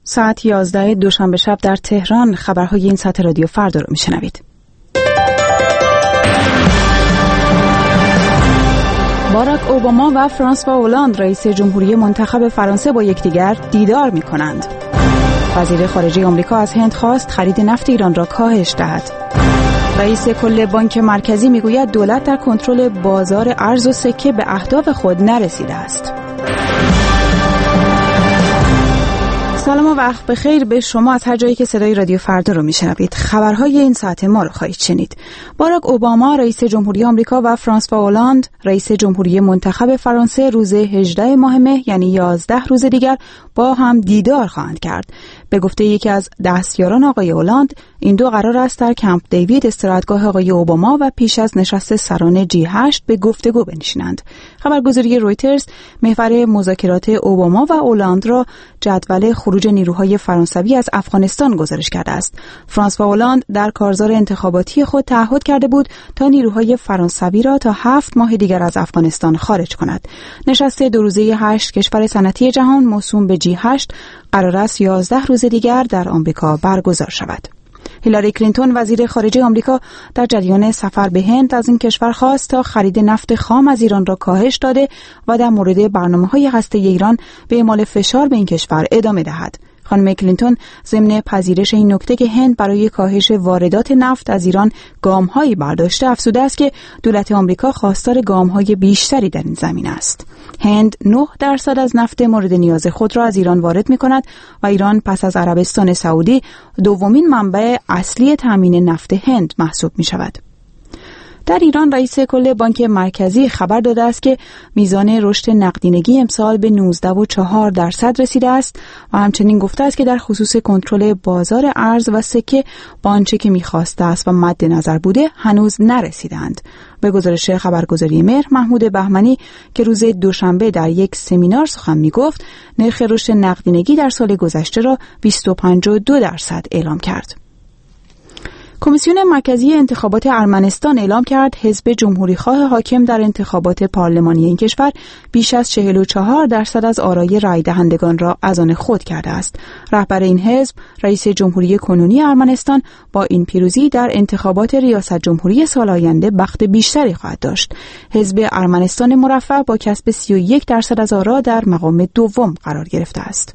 ساعت 11 دوشنبه شب در تهران خبرهای این ساعت رادیو فردا رو میشنوید. باراک اوباما و فرانسوا اولاند رئیس جمهوری منتخب فرانسه با یکدیگر دیدار می‌کنند. وزیر خارجه آمریکا از هند خواست خرید نفت ایران را کاهش دهد. رئیس کل بانک مرکزی میگوید دولت در کنترل بازار ارز و سکه به اهداف خود نرسیده است. سلام و وقت بخیر به شما از هر جایی که صدای رادیو فردا رو میشنوید. خبرهای این ساعت ما رو خواهید شنید. باراک اوباما رئیس جمهوری آمریکا و فرانسوا اولاند رئیس جمهوری منتخب فرانسه روز 18 ماه مه یعنی 11 روز دیگر با هم دیدار خواهند کرد. به گفته یکی از دستیاران آقای اولاند این دو قرار است در کمپ دیوید استراحتگاه آقای اوباما و پیش از نشست سران G8 به گفتگو بنشینند. خبرگزاری رویترز محور مذاکرات اوباما و اولاند را جدول خروج نیروهای فرانسوی از افغانستان گزارش کرده است. فرانسوا اولاند در کارزار انتخاباتی خود تعهد کرده بود تا نیروهای فرانسوی را تا 7 ماه دیگر از افغانستان خارج کند. نشست 2 روزه 8 کشور صنعتی جهان موسوم به G8 قرار است 11 روز دیگر در آمریکا برگزار شود. هیلاری کلینتون وزیر خارجه آمریکا در جریان سفر به هند از این کشور خواست تا خرید نفت خام از ایران را کاهش داده و در مورد برنامه‌های هسته‌ای ایران به اعمال فشار به این کشور ادامه دهد. خانم کلینتون ضمن پذیرش این نکته که هند برای کاهش واردات نفت از ایران گام‌هایی برداشته افزوده است که دولت آمریکا خواستار گام‌های بیشتری در این زمینه است. هند 9% از نفت مورد نیاز خود را از ایران وارد می‌کند و ایران پس از عربستان سعودی دومین منبع اصلی تامین نفت هند محسوب می‌شود. در ایران رئیس کل بانک مرکزی خبر داده است که میزان رشد نقدینگی امسال به 19.4% رسیده است و همچنین گفته است که در خصوص کنترل بازار ارز و سکه با آنچه که می‌خواسته است و مد نظر بوده هنوز نرسیدند. به گزارش خبرگزاری مهر محمود بهمنی که روز دوشنبه در یک سمینار سخن می‌گفت، نرخ رشد نقدینگی در سال گذشته را 25.2% اعلام کرد. کمیسیون مرکزی انتخابات ارمنستان اعلام کرد حزب جمهوریخواه حاکم در انتخابات پارلمانی این کشور بیش از 44% از آرای رای دهندگان را از آن خود کرده است. رهبر این حزب، رئیس جمهوری کنونی ارمنستان، با این پیروزی در انتخابات ریاست جمهوری سال آینده بخت بیشتری خواهد داشت. حزب ارمنستان مرفع با کسب 31% از آرا در مقام دوم قرار گرفته است.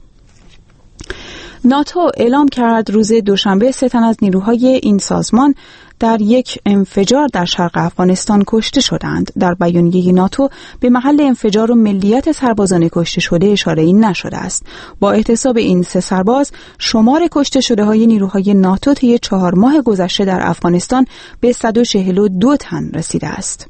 ناتو اعلام کرد روز دوشنبه 3 تن از نیروهای این سازمان در یک انفجار در شرق افغانستان کشته شدند. در بیانیه ناتو به محل انفجار و ملیت سربازان کشته شده اشاره‌ای نشده است. با احتساب این 3 سرباز، شمار کشته شده های نیروهای ناتو طی 4 ماه گذشته در افغانستان به 142 تن رسیده است.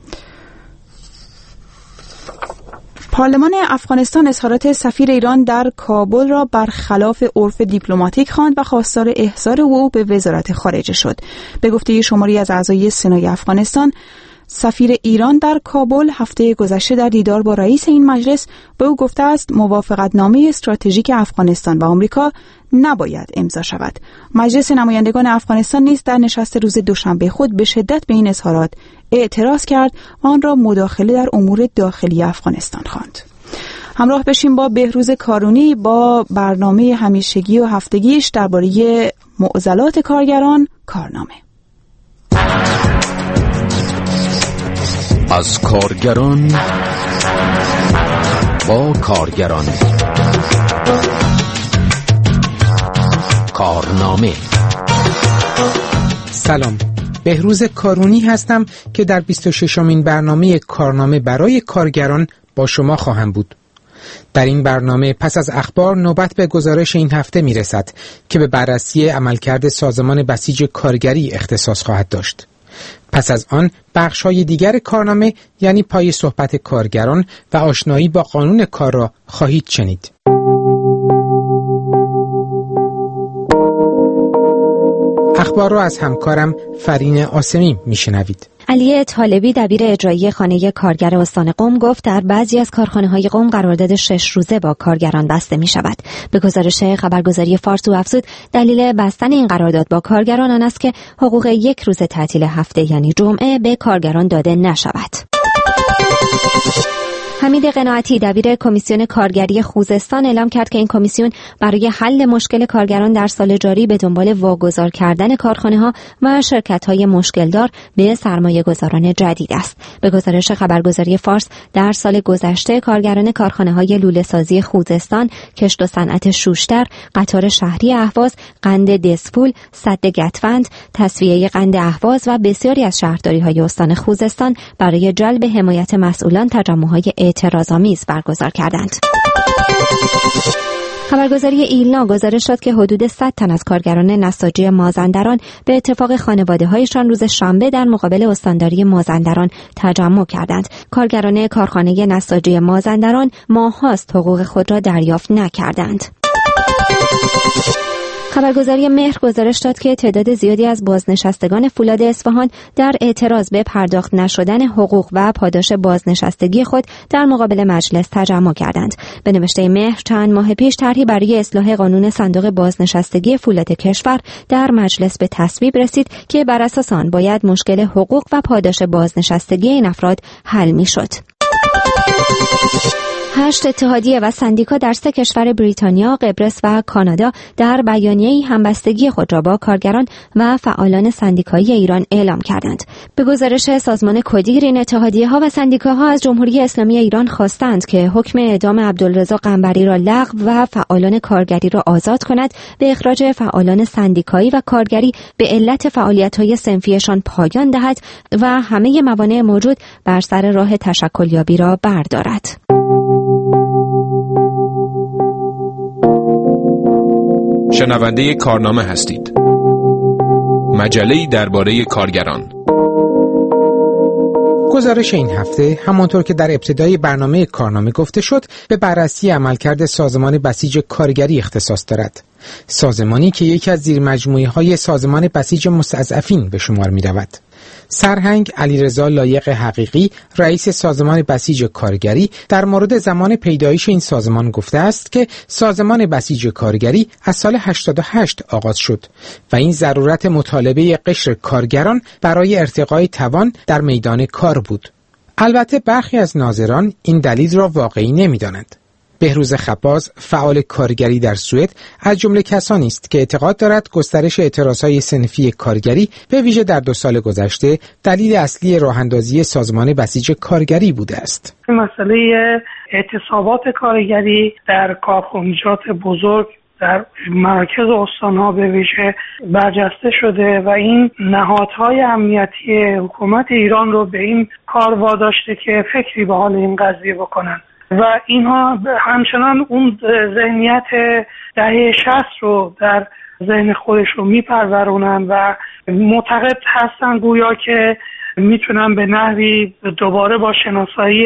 پارلمان افغانستان اظهارات سفیر ایران در کابل را برخلاف عرف دیپلماتیک خواند و خواستار احضار او به وزارت خارجه شد. به گفته شماری از اعضای سنای افغانستان، سفیر ایران در کابل هفته گذشته در دیدار با رئیس این مجلس به او گفته است موافقتنامه استراتژیک افغانستان و آمریکا نباید امضا شود. مجلس نمایندگان افغانستان نیز در نشست روز دوشنبه خود به شدت به این اظهارات اعتراض کرد و آن را مداخله در امور داخلی افغانستان خواند. همراه بشیم با بهروز کارونی با برنامه همیشگی و هفتگیش درباره معضلات کارگران، کارنامه. از کارگران با کارگران، کارنامه. سلام، بهروز کارونی هستم که در 26مین برنامه کارنامه برای کارگران با شما خواهم بود. در این برنامه پس از اخبار نوبت به گزارش این هفته می رسد که به بررسی عملکرد سازمان بسیج کارگری اختصاص خواهد داشت. پس از آن بخش‌های دیگر کارنامه یعنی پای صحبت کارگران و آشنایی با قانون کار را خواهید شنید. اخبار را از همکارم فرین آسمی میشنوید. علی طالبی دبیر اجرایی خانه کارگر استان قم گفت در بعضی از کارخانه‌های قم قرارداد 6 روزه با کارگران بسته می‌شود. به گزارش خبرگزاری فارس او افزود دلیل بستن این قرارداد با کارگران آن است که حقوق 1 روز تعطیل هفته یعنی جمعه به کارگران داده نشود. حمید قناعتی دبیر کمیسیون کارگری خوزستان اعلام کرد که این کمیسیون برای حل مشکل کارگران در سال جاری به دنبال واگذار کردن کارخانه‌ها و شرکت‌های مشکلدار به سرمایه‌گذاران جدید است. به گزارش خبرگزاری فارس در سال گذشته کارگران کارخانه‌های لوله‌سازی خوزستان، کشت و صنعت شوشتر، قطار شهری اهواز، قند دسپول، سد گتوند، تصفیه قند اهواز و بسیاری از شهرداری‌های استان خوزستان برای جلب حمایت مسئولان تجمع‌های اعتراض‌آمیز برگزار کردند. خبرگزاری ایلنا گزارش داد که حدود 100 تن از کارگران نساجی مازندران به اتفاق خانواده‌هایشان روز شنبه در مقابل استانداری مازندران تجمع کردند. کارگران کارخانه نساجی مازندران ماه‌هاست حقوق خود را دریافت نکردند. خبرگزاری مهر گزارش داد که تعداد زیادی از بازنشستگان فولاد اصفهان در اعتراض به پرداخت نشدن حقوق و پاداش بازنشستگی خود در مقابل مجلس تجمع کردند. به نوشته مهر چند ماه پیش طرحی برای اصلاح قانون صندوق بازنشستگی فولاد کشور در مجلس به تصویب رسید که بر اساس آن باید مشکل حقوق و پاداش بازنشستگی این افراد حل می‌شد. 8 اتحادیه و سندیکا در 3 کشور بریتانیا، قبرس و کانادا در بیانیه‌ای همبستگی خود را با کارگران و فعالان سندیکایی ایران اعلام کردند. به گزارش سازمان کدیر این اتحادیه‌ها و سندیکاها از جمهوری اسلامی ایران خواستند که حکم اعدام عبدالرضا قنبری را لغو و فعالان کارگری را آزاد کند، به اخراج فعالان سندیکایی و کارگری به علت فعالیت‌های صنفیشان پایان دهد و همه موانع موجود بر سر راه تشکلیابی را بردارد. شنونده کارنامه هستید. مجله‌ای درباره کارگران. گزارش این هفته همانطور که در ابتدای برنامه کارنامه گفته شد به بررسی عملکرد سازمان بسیج کارگری اختصاص دارد. سازمانی که یکی از زیرمجموعه‌های سازمان بسیج مستضعفین به شمار می‌رود. سرهنگ علیرضا لایق حقیقی رئیس سازمان بسیج کارگری در مورد زمان پیدایش این سازمان گفته است که سازمان بسیج کارگری از سال 88 آغاز شد و این ضرورت مطالبه قشر کارگران برای ارتقای توان در میدان کار بود. البته برخی از ناظران این دلیل را واقعی نمی‌دانند. بهروز خباز فعال کارگری در سوئد از جمله کسانی است که اعتقاد دارد گسترش اعتراضهای صنفی کارگری به ویژه در 2 سال گذشته دلیل اصلی راه‌اندازی سازمان بسیج کارگری بوده است. مسئله اعتصابات کارگری در کارخانجات بزرگ در مراکز استان‌ها به ویژه برجسته شده و این نهادهای امنیتی حکومت ایران رو به این کار واداشته که فکری به حال این قضیه بکنن و اینها همچنان اون ذهنیت دهه 60 رو در ذهن خودشون میپرورونن و معتقد هستن گویا که میتونن به نحوی دوباره با شناسایی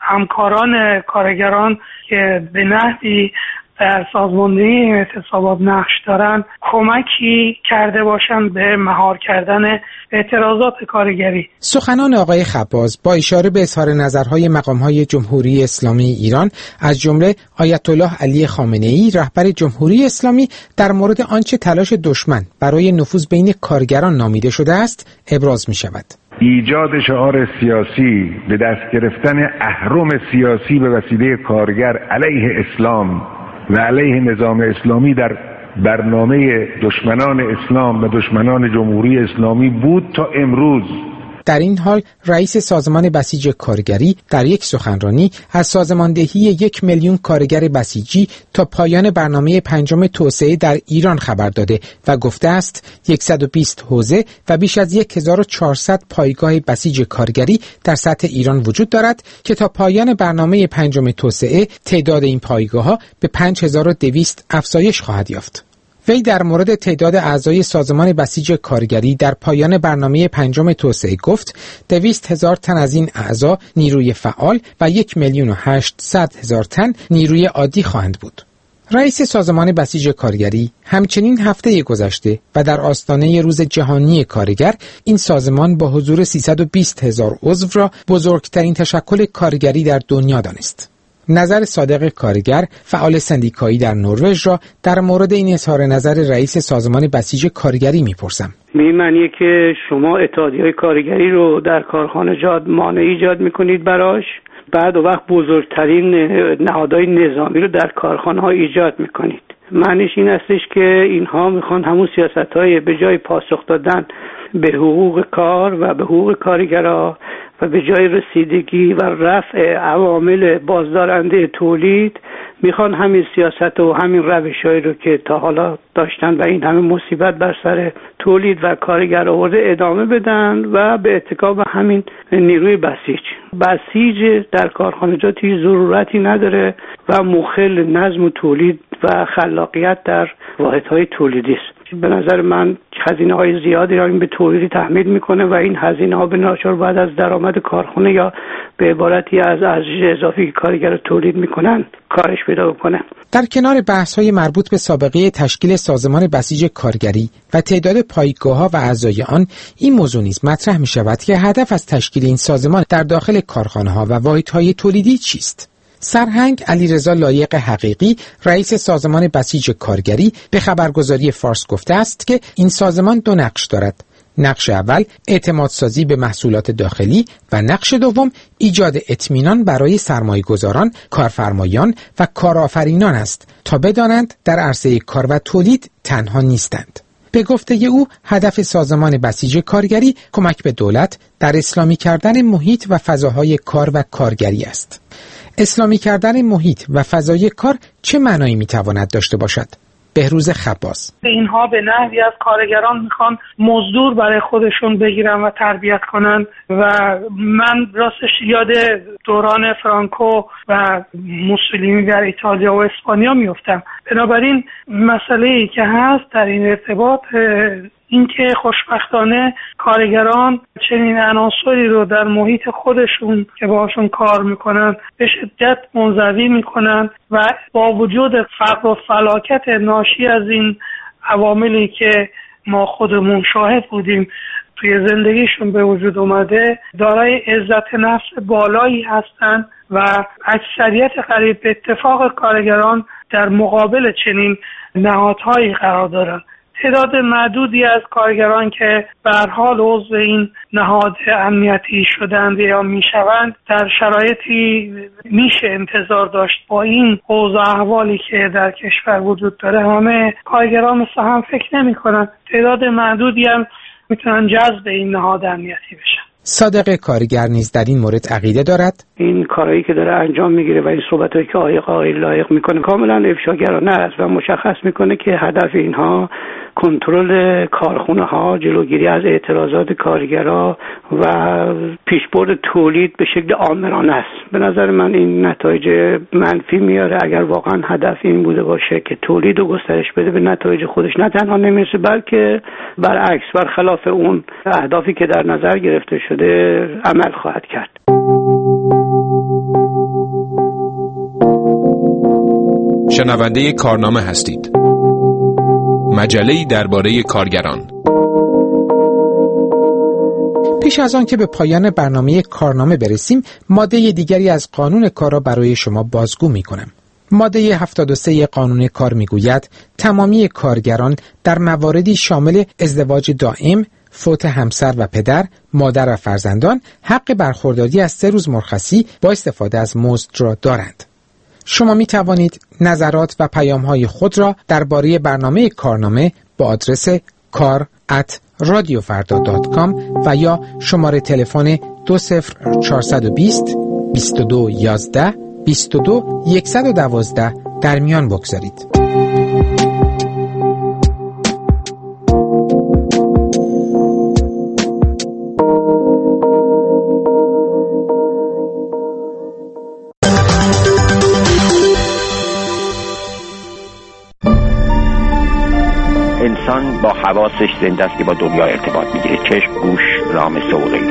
همکاران کارگران که به نحوی در سازماندهی اعتصابات نقش دارن کمکی کرده باشند به مهار کردن اعتراضات کارگری. سخنان آقای خباز با اشاره به اظهار نظرهای مقامهای جمهوری اسلامی ایران از جمله آیت الله علی خامنه‌ای رهبر جمهوری اسلامی در مورد آنچه تلاش دشمن برای نفوذ بین کارگران نامیده شده است ابراز می شود. ایجاد شعار سیاسی به دست گرفتن اهرم سیاسی به وسیله کارگر علیه اسلام و علیه نظام اسلامی در برنامه دشمنان اسلام و دشمنان جمهوری اسلامی بود تا امروز. در این حال رئیس سازمان بسیج کارگری در یک سخنرانی از سازماندهی 1 میلیون کارگر بسیجی تا پایان برنامه 5 توسعه در ایران خبر داده و گفته است 120 حوزه و بیش از 1400 پایگاه بسیج کارگری در سطح ایران وجود دارد که تا پایان برنامه 5 توسعه تعداد این پایگاه‌ها به 5200 افزایش خواهد یافت. وی در مورد تعداد اعضای سازمان بسیج کارگری در پایان برنامه 5 توسعه گفت 200,000 تن از این اعضا نیروی فعال و 1,800,000 تن نیروی عادی خواهند بود. رئیس سازمان بسیج کارگری همچنین هفته گذشته و در آستانه روز جهانی کارگر این سازمان با حضور 320,000 عضو را بزرگترین تشکل کارگری در دنیا دانست. نظر صادق کارگر فعال سندیکایی در نروژ را در مورد این اظهار نظر رئیس سازمان بسیج کارگری میپرسم. به این معنیه که شما اتحادیه‌های کارگری رو در کارخانجات مانع ایجاد میکنید براش بعد وقت بزرگترین نهادهای نظامی رو در کارخانه‌ها ایجاد میکنید. معنیش این استش که اینها میخوان همون سیاست‌های به جای پاسخ دادن به حقوق کار و به حقوق کارگرها و به جای رسیدگی و رفع عوامل بازدارنده تولید، میخوان همین سیاست و همین روش‌هایی رو که تا حالا داشتن و این همه مصیبت بر سر تولید و کارگر آورده ادامه بدن و به اتکا به همین نیروی بسیج در کارخانجات هیچ ضرورتی نداره و مخل نظم و تولید و خلاقیت در واحدهای تولیدی است. به نظر من هزینه‌های زیادی را این به تولید تحمیل میکنه و این هزینه‌ها به ناچار بعد از درآمد کارخانه یا به عبارتی از ارزش اضافی که کارگر تولید میکنن کارش پیدا بکنه. در کنار بحث‌های مربوط به سابقه تشکیل سازمان بسیج کارگری و تعداد پایگاه‌ها و اعضای آن، این موضوع نیز مطرح می‌شود که هدف از تشکیل این سازمان در داخل کارخانه‌ها و واحدهای تولیدی چیست؟ سرهنگ علیرضا لایق حقیقی، رئیس سازمان بسیج کارگری، به خبرگزاری فارس گفته است که این سازمان دو نقش دارد. نقش اول اعتمادسازی به محصولات داخلی و نقش دوم ایجاد اطمینان برای سرمایه‌گذاران، کارفرمایان و کارآفرینان است تا بدانند در عرصه کار و تولید تنها نیستند. به گفته او هدف سازمان بسیج کارگری کمک به دولت در اسلامی کردن محیط و فضاهای کار و کارگری است. اسلامی کردن محیط و فضای کار چه معنایی میتواند داشته باشد؟ بهروز خباس: اینها به نحوی از کارگران میخوان مزدور برای خودشون بگیرن و تربیت کنن و من راستش یاد دوران فرانکو و موسولینی در ایتالیا و اسپانیا میفتم. بنابراین مسئله‌ای که هست در این ارتباط اینکه خوشبختانه کارگران چنین عناصری رو در محیط خودشون که باشون کار میکنن به شدت منزوی میکنن و با وجود فقر و فلاکت ناشی از این عواملی که ما خودمون شاهد بودیم توی زندگیشون به وجود اومده، دارای عزت نفس بالایی هستن و اکثریت قریب به اتفاق کارگران در مقابل چنین نهادهایی قرار دارن. تعداد معدودی از کارگران که به هر حال عضو این نهاد امنیتی شدند یا میشوند در شرایطی میشه انتظار داشت با این اوضاع احوالی که در کشور وجود داره همه کارگران مثل هم فکر نمی کنن. تعداد معدودی هم میتونن جذب این نهاد امنیتی بشن. صادق کارگر نیز در این مورد عقیده دارد. این کارهایی که داره انجام میگیره و این صحبتایی که آقای لایق میکنه کاملا افشاگرانه است و مشخص میکنه که هدف اینها کنترل کارخونه ها، جلوگیری از اعتراضات کارگرها و پیشبرد تولید به شکل آمرانه است. به نظر من این نتایج منفی میاره. اگر واقعا هدف این بوده باشه که تولید و گسترش بده به نتایج خودش نه تنها نمیرسه بلکه برعکس برخلاف اون اهدافی که در نظر گرفته شده عمل خواهد کرد. شنونده کارنامه هستید. مجله‌ای درباره کارگران. پیش از آن که به پایان برنامه کارنامه برسیم، ماده دیگری از قانون کار را برای شما بازگو می‌کنم. ماده 73 قانون کار می‌گوید تمامی کارگران در مواردی شامل ازدواج دائم، فوت همسر و پدر، مادر و فرزندان حق برخورداری از 3 روز مرخصی با استفاده از مزد را دارند. شما می توانید نظرات و پیام‌های خود را درباره برنامه کارنامه با آدرس kar@radiofarda.com و یا شماره تلفن 20420 2211 22 112 در میان بگذارید. انسان با حواسش زنده است که با دنیا ارتباط میگیره. چشم، گوش، رام سوقی.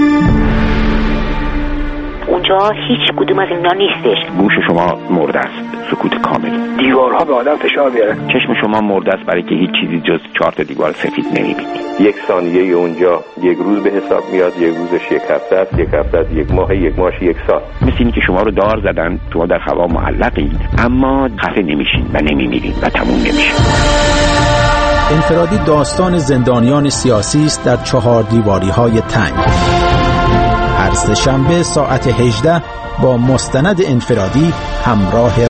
اونجا هیچ کدوم از اینا نیستش. گوش شما مرده است، سکوت کامل. دیوارها به آدم فشار میاره. چشم شما مرده است برای که هیچ چیزی جز 4 تا دیوار سفید نمیبینید. 1 ثانیه اونجا 1 روز به حساب میاد، 1 روزش 1 هفته است، 1 هفته است 1 ماه، 1 ماهش 1 سال. مثل اینی که شما رو دار زدن، شما در هوا معلقید اما خفه نمیشین و نمیمیرید و تموم نمیشه. انفرادی داستان زندانیان سیاسی است در 4 دیواری‌های تنگ. هر سه‌شنبه ساعت 18 با مستند انفرادی همراه